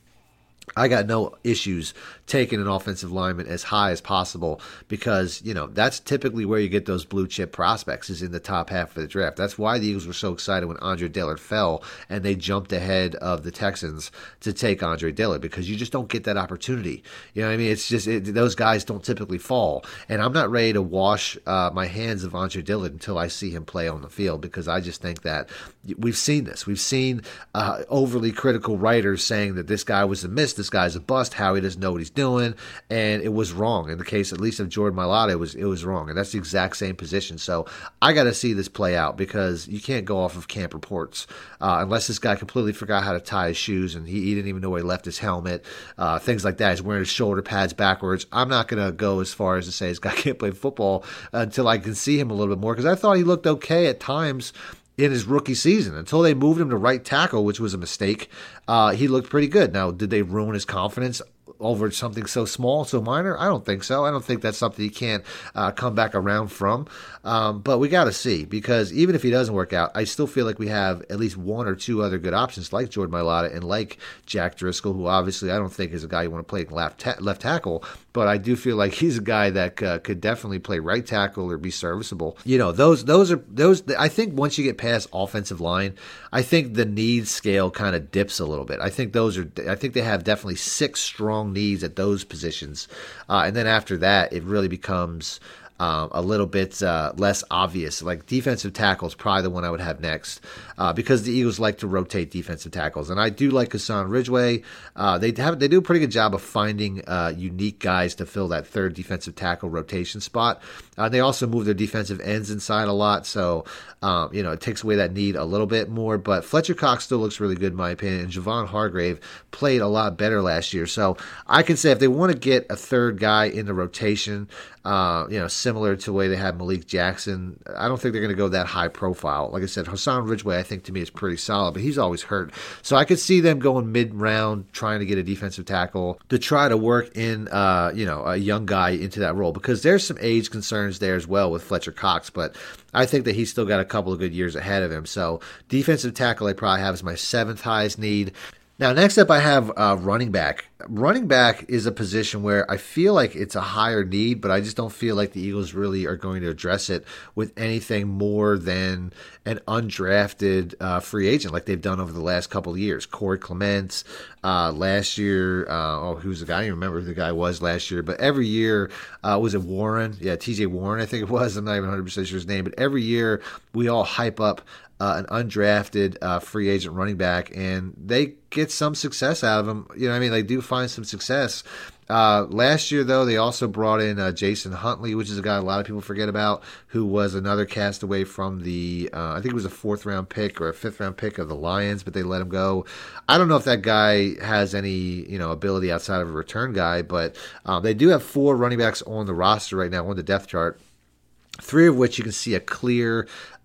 I got no issues taking an offensive lineman as high as possible because, you know, that's typically where you get those blue chip prospects, is in the top half of the draft. That's why the Eagles were so excited when Andre Dillard fell and they jumped ahead of the Texans to take Andre Dillard, because you just don't get that opportunity. You know what I mean? It's just it, those guys don't typically fall. And I'm not ready to wash uh, my hands of Andre Dillard until I see him play on the field, because I just think that we've seen this. We've seen uh, overly critical writers saying that this guy was a miss, this guy's a bust, Howie doesn't know what he's doing, and it was wrong. In the case, at least of Jordan Mailata, it was it was wrong, and that's the exact same position. So I got to see this play out, because you can't go off of camp reports uh, unless this guy completely forgot how to tie his shoes and he, he didn't even know where he left his helmet, uh, things like that. He's wearing his shoulder pads backwards. I'm not going to go as far as to say this guy can't play football until I can see him a little bit more, because I thought he looked okay at times in his rookie season. Until they moved him to right tackle, which was a mistake, uh, he looked pretty good. Now, did they ruin his confidence over something so small, so minor? I don't think so. I don't think that's something he can't uh, come back around from. Um, but we got to see, because even if he doesn't work out, I still feel like we have at least one or two other good options, like Jordan Mailata and like Jack Driscoll, who obviously I don't think is a guy you want to play left ta- left tackle, but I do feel like he's a guy that uh, could definitely play right tackle or be serviceable. You know, those those are those. I think once you get past offensive line, I think the need scale kind of dips a little bit. I think those are. I think they have definitely six strong needs at those positions, uh, and then after that, it really becomes Um, a little bit uh, less obvious. Like defensive tackle is probably the one I would have next, uh, because the Eagles like to rotate defensive tackles, and I do like Hassan Ridgeway. Uh, they have they do a pretty good job of finding uh, unique guys to fill that third defensive tackle rotation spot. Uh, they also move their defensive ends inside a lot, so um, you know it takes away that need a little bit more. But Fletcher Cox still looks really good in my opinion, and Javon Hargrave played a lot better last year. So I can say if they want to get a third guy in the rotation, Uh, you know, similar to the way they had Malik Jackson, I don't think they're going to go that high profile. Like I said, Hassan Ridgeway, I think to me is pretty solid, but he's always hurt. So I could see them going mid-round, trying to get a defensive tackle to try to work in, uh, you know, a young guy into that role, because there's some age concerns there as well with Fletcher Cox, but I think that he's still got a couple of good years ahead of him. So defensive tackle I probably have as my seventh highest need. Now, next up, I have uh, running back. Running back is a position where I feel like it's a higher need, but I just don't feel like the Eagles really are going to address it with anything more than an undrafted uh, free agent like they've done over the last couple of years. Corey Clement, uh, last year, uh, oh, who's the guy? I don't even remember who the guy was last year, but every year, uh, was it Warren? Yeah, T J Warren, I think it was. I'm not even one hundred percent sure his name, but every year we all hype up Uh, an undrafted uh, free agent running back, and they get some success out of them. You know what I mean? They do find some success. Uh, last year, though, they also brought in uh, Jason Huntley, which is a guy a lot of people forget about, who was another castaway from the, uh, I think it was a fourth-round pick or a fifth-round pick of the Lions, but they let him go. I don't know if that guy has any, you know, ability outside of a return guy, but um, they do have four running backs on the roster right now on the depth chart, three of which you can see a clear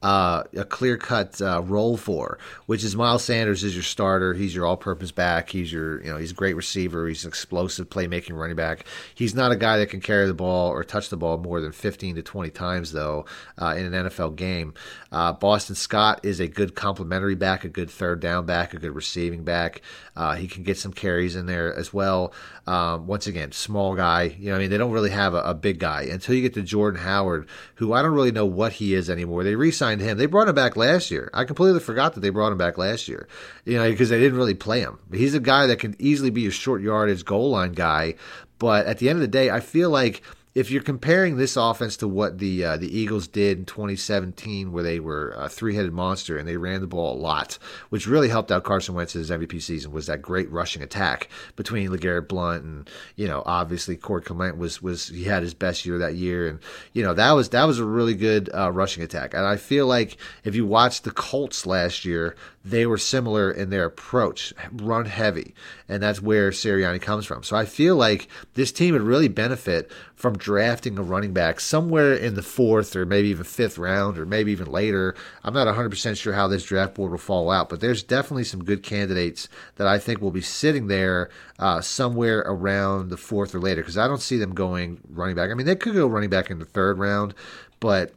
uh, a clear-cut uh, role for, which is Miles Sanders is your starter. He's your all-purpose back. He's your, you know, he's a great receiver. He's an explosive playmaking running back. He's not a guy that can carry the ball or touch the ball more than fifteen to twenty times, though, uh, in an N F L game. Uh, Boston Scott is a good complementary back, a good third down back, a good receiving back. Uh, he can get some carries in there as well. Um, once again, small guy. You know, I mean, they don't really have a, a big guy until you get to Jordan Howard, who I don't really know what he is anymore. They re-signed him. They brought him back last year. I completely forgot that they brought him back last year, you know, because they didn't really play him. He's a guy that can easily be a short yardage goal line guy. But at the end of the day, I feel like if you're comparing this offense to what the uh, the Eagles did in twenty seventeen, where they were a three-headed monster and they ran the ball a lot, which really helped out Carson Wentz's M V P season, was that great rushing attack between LeGarrette Blount and, you know, obviously Cord Clement was was he had his best year that year, and you know that was that was a really good uh, rushing attack. And I feel like if you watch the Colts last year, they were similar in their approach, run heavy, and that's where Sirianni comes from. So I feel like this team would really benefit from drafting a running back somewhere in the fourth or maybe even fifth round or maybe even later. I'm not one hundred percent sure how this draft board will fall out, but there's definitely some good candidates that I think will be sitting there uh, somewhere around the fourth or later, because I don't see them going running back. I mean, they could go running back in the third round, but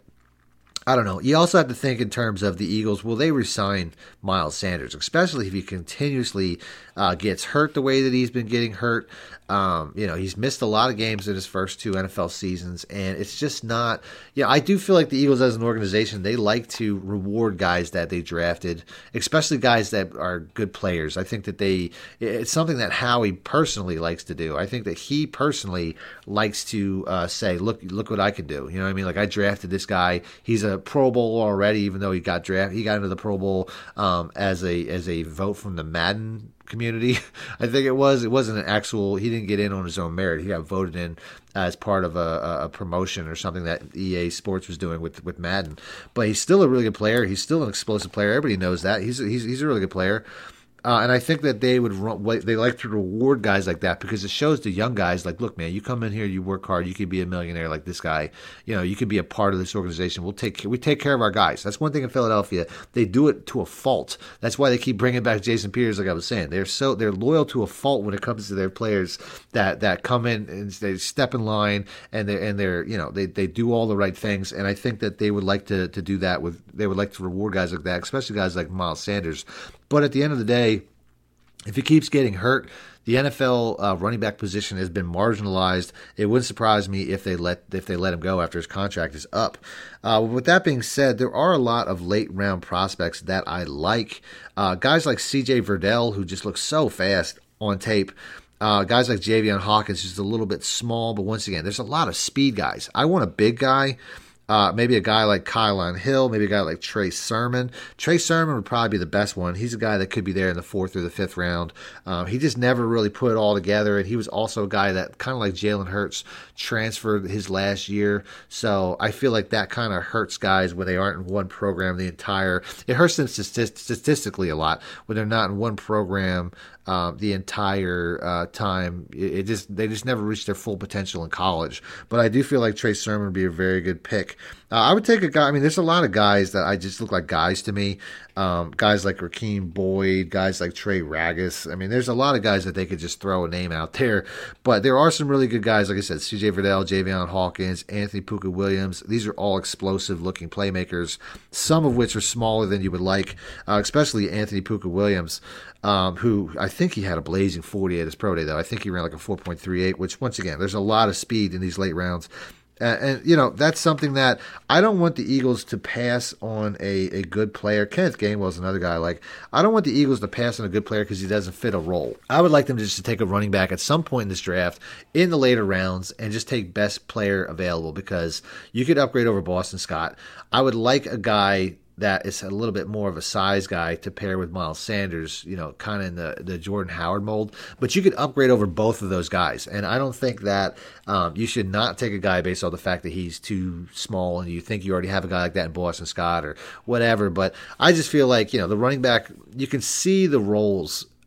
I don't know. You also have to think in terms of the Eagles. Will they resign Miles Sanders, especially if he continuously uh, gets hurt the way that he's been getting hurt? Um, you know, he's missed a lot of games in his first two N F L seasons, and it's just not. Yeah, you know, I do feel like the Eagles as an organization, they like to reward guys that they drafted, especially guys that are good players. I think that they, it's something that Howie personally likes to do. I think that he personally likes to uh, say, look, look what I can do. You know what I mean? Like, I drafted this guy. He's a Pro Bowl already, even though he got drafted. He got into the Pro Bowl um, as a as a vote from the Madden community. I think it was. It wasn't an actual. He didn't get in on his own merit. He got voted in as part of a, a promotion or something that E A Sports was doing with with Madden. But he's still a really good player. He's still an explosive player. Everybody knows that. He's he's he's a really good player. Uh, and I think that they would run, they like to reward guys like that, because it shows the young guys, like, look, man, you come in here, you work hard, you could be a millionaire like this guy. You know, you could be a part of this organization. We'll take we take care of our guys. That's one thing in Philadelphia. They do it to a fault. That's why they keep bringing back Jason Peters, like I was saying. They're so they're loyal to a fault when it comes to their players that, that come in and they step in line and they and they're you know they, they do all the right things. And I think that they would like to to do that with they would like to reward guys like that, especially guys like Miles Sanders. But at the end of the day, if he keeps getting hurt, the N F L uh, running back position has been marginalized. It wouldn't surprise me if they let if they let him go after his contract is up. Uh, with that being said, there are a lot of late round prospects that I like. Uh, guys like C J Verdell, who just looks so fast on tape. Uh, guys like Javion Hawkins, just a little bit small, but once again, there's a lot of speed guys. I want a big guy. Uh, maybe a guy like Kylon Hill, maybe a guy like Trey Sermon. Trey Sermon would probably be the best one. He's a guy that could be there in the fourth or the fifth round. Um, he just never really put it all together, and he was also a guy that, kind of like Jalen Hurts, transferred his last year. So I feel like that kind of hurts guys when they aren't in one program the entire – it hurts them statist- statistically a lot when they're not in one program Um, the entire uh, time. It, it just they just never reached their full potential in college. But I do feel like Trey Sermon would be a very good pick. Uh, I would take a guy. I mean, there's a lot of guys that I just look like guys to me. Um, guys like Rakeem Boyd, guys like Trey Ragas. I mean, there's a lot of guys that they could just throw a name out there. But there are some really good guys, like I said, C J Verdell, Javion Hawkins, Anthony Puka Williams. These are all explosive-looking playmakers, some of which are smaller than you would like, uh, especially Anthony Puka Williams. Um, who I think he had a blazing forty at his pro day, though. I think he ran like a four point three eight, which, once again, there's a lot of speed in these late rounds. Uh, and, you know, that's something that I don't want the Eagles to pass on a, a good player. Kenneth Gainwell is another guy. Like, I don't want the Eagles to pass on a good player because he doesn't fit a role. I would like them just to take a running back at some point in this draft in the later rounds and just take best player available, because you could upgrade over Boston Scott. I would like a guy that is a little bit more of a size guy to pair with Miles Sanders, you know, kind of in the, the Jordan Howard mold. But you could upgrade over both of those guys. And I don't think that um, you should not take a guy based on the fact that he's too small and you think you already have a guy like that in Boston Scott or whatever. But I just feel like, you know, the running back, you can see the roles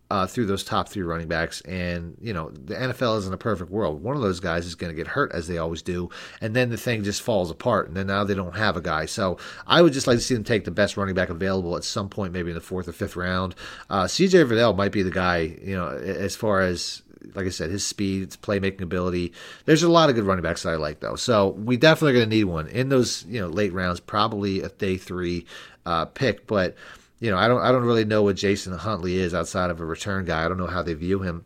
uh, through those top three running backs. And, you know, the N F L isn't a perfect world. One of those guys is going to get hurt, as they always do, and then the thing just falls apart, and then now they don't have a guy. So I would just like to see them take the best running back available at some point, maybe in the fourth or fifth round. Uh, C J Verdell might be the guy, you know, as far as, like I said, his speed, his playmaking ability. There's a lot of good running backs that I like, though. So we definitely are going to need one in those, you know, late rounds, probably a day three uh, pick. But, you know, I don't I don't really know what Jason Huntley is outside of a return guy. I don't know how they view him.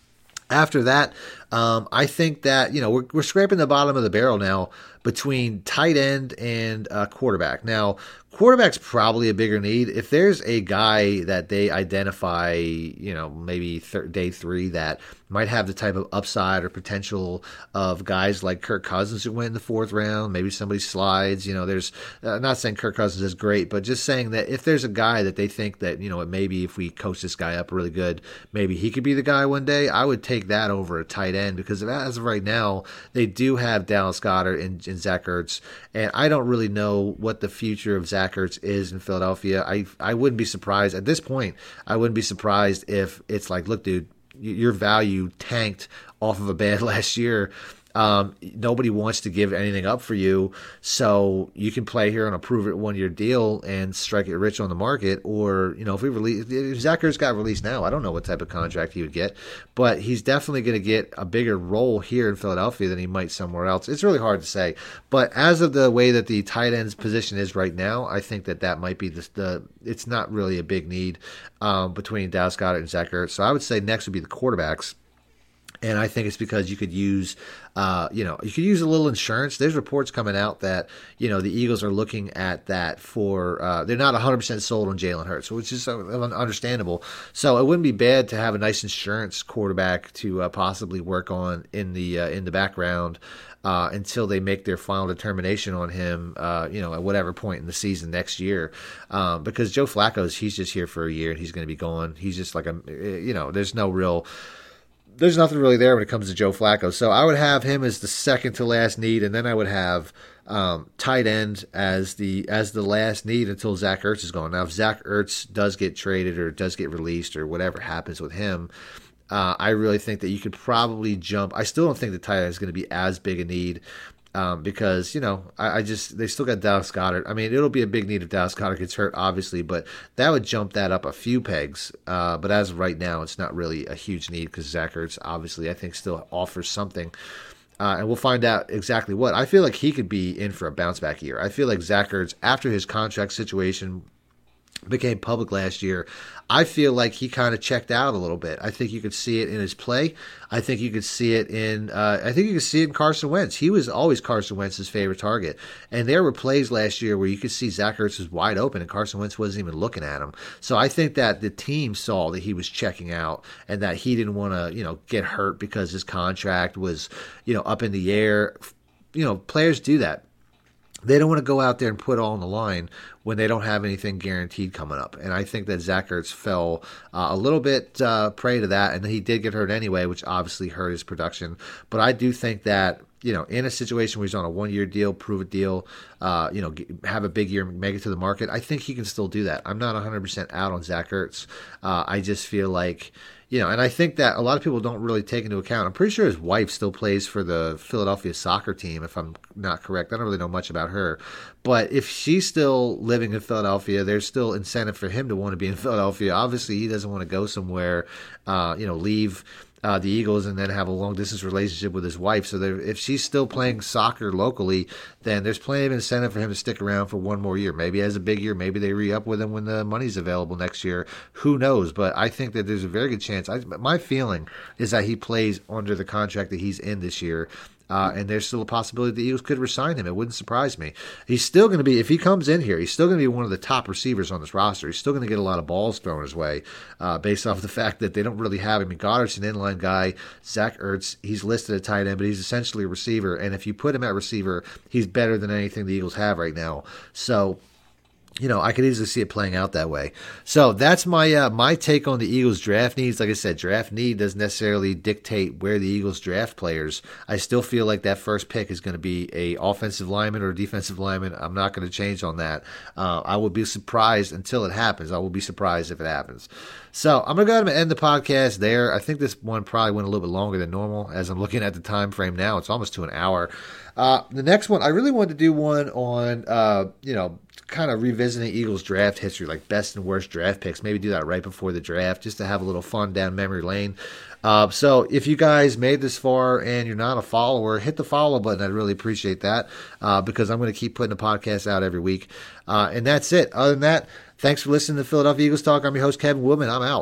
After that, um, I think that, you know, we're, we're scraping the bottom of the barrel now between tight end and uh, quarterback. Now, quarterback's probably a bigger need. If there's a guy that they identify, you know, maybe thir- day three that might have the type of upside or potential of guys like Kirk Cousins who went in the fourth round, maybe somebody slides, you know, there's, uh, not saying Kirk Cousins is great, but just saying that if there's a guy that they think that, you know, maybe if we coach this guy up really good, maybe he could be the guy one day, I would take that over a tight end, because as of right now, they do have Dallas Goedert and, and Zach Ertz, and I don't really know what the future of Zach Ertz is in Philadelphia. I I wouldn't be surprised at this point. I wouldn't be surprised if it's like, look, dude, your value tanked off of a bad last year. Um, nobody wants to give anything up for you, so you can play here on a prove it one year deal and strike it rich on the market. Or, you know, if we release, if Zach Ertz got released now, I don't know what type of contract he would get, but he's definitely going to get a bigger role here in Philadelphia than he might somewhere else. It's really hard to say, but as of the way that the tight end's position is right now, I think that that might be the, the it's not really a big need um, between Dallas Goedert and Zach Ertz. So I would say next would be the quarterbacks. And I think it's because you could use, uh, you know, you could use a little insurance. There's reports coming out that, you know, the Eagles are looking at that for, uh, they're not one hundred percent sold on Jalen Hurts, which is understandable. So it wouldn't be bad to have a nice insurance quarterback to uh, possibly work on in the uh, in the background uh, until they make their final determination on him, uh, you know, at whatever point in the season next year. Um, because Joe Flacco's, he's just here for a year and he's going to be gone. He's just like a, you know, there's no real. There's nothing really there when it comes to Joe Flacco. So I would have him as the second to last need, and then I would have um, tight end as the as the last need until Zach Ertz is gone. Now, if Zach Ertz does get traded or does get released or whatever happens with him, uh, I really think that you could probably jump. I still don't think the tight end is going to be as big a need. Um, because, you know, I, I just, they still got Dallas Goedert. I mean, it'll be a big need if Dallas Goedert gets hurt, obviously, but that would jump that up a few pegs. Uh, but as of right now, it's not really a huge need because Zach Ertz, obviously, I think still offers something. Uh, and we'll find out exactly what. I feel like he could be in for a bounce back year. I feel like Zach Ertz, after his contract situation became public last year, I feel like he kind of checked out a little bit. I think you could see it in his play. I think you could see it in uh, I think you could see it in Carson Wentz. He was always Carson Wentz's favorite target. And there were plays last year where you could see Zach Ertz was wide open and Carson Wentz wasn't even looking at him. So I think that the team saw that he was checking out and that he didn't want to, you know, get hurt because his contract was, you know, up in the air. You know, players do that. They don't want to go out there and put all on the line when they don't have anything guaranteed coming up. And I think that Zach Ertz fell uh, a little bit uh, prey to that, and he did get hurt anyway, which obviously hurt his production. But I do think that, you know, in a situation where he's on a one-year deal, prove-it deal, uh, you know, have a big year, make it to the market, I think he can still do that. I'm not one hundred percent out on Zach Ertz. Uh, I just feel like, you know, and I think that a lot of people don't really take into account. I'm pretty sure his wife still plays for the Philadelphia soccer team, if I'm not correct. I don't really know much about her. But if she's still living in Philadelphia, there's still incentive for him to want to be in Philadelphia. Obviously, he doesn't want to go somewhere, uh, you know, leave Uh, the Eagles and then have a long-distance relationship with his wife. So there, if she's still playing soccer locally, then there's plenty of incentive for him to stick around for one more year. Maybe he has a big year. Maybe they re-up with him when the money's available next year. Who knows? But I think that there's a very good chance. I, my feeling is that he plays under the contract that he's in this year. Uh, and there's still a possibility the Eagles could resign him. It wouldn't surprise me. He's still going to be, if he comes in here, he's still going to be one of the top receivers on this roster. He's still going to get a lot of balls thrown his way uh, based off the fact that they don't really have him. I mean, Goddard's an inline guy. Zach Ertz, he's listed at tight end, but he's essentially a receiver. And if you put him at receiver, he's better than anything the Eagles have right now. So you know, I could easily see it playing out that way. So that's my uh, my take on the Eagles draft needs. Like I said, draft need doesn't necessarily dictate where the Eagles draft players. I still feel like that first pick is going to be a offensive lineman or a defensive lineman. I'm not going to change on that. Uh, I will be surprised until it happens. I will be surprised if it happens. So I'm going to go ahead and end the podcast there. I think this one probably went a little bit longer than normal as I'm looking at the time frame now. It's almost to an hour. Uh, the next one, I really wanted to do one on, uh, you know, kind of revisiting Eagles draft history, like best and worst draft picks. Maybe do that right before the draft just to have a little fun down memory lane. Uh, so if you guys made this far and you're not a follower, hit the follow button. I'd really appreciate that uh, because I'm going to keep putting the podcast out every week. Uh, and that's it. Other than that, thanks for listening to Philadelphia Eagles Talk. I'm your host, Kevin Woodman. I'm out.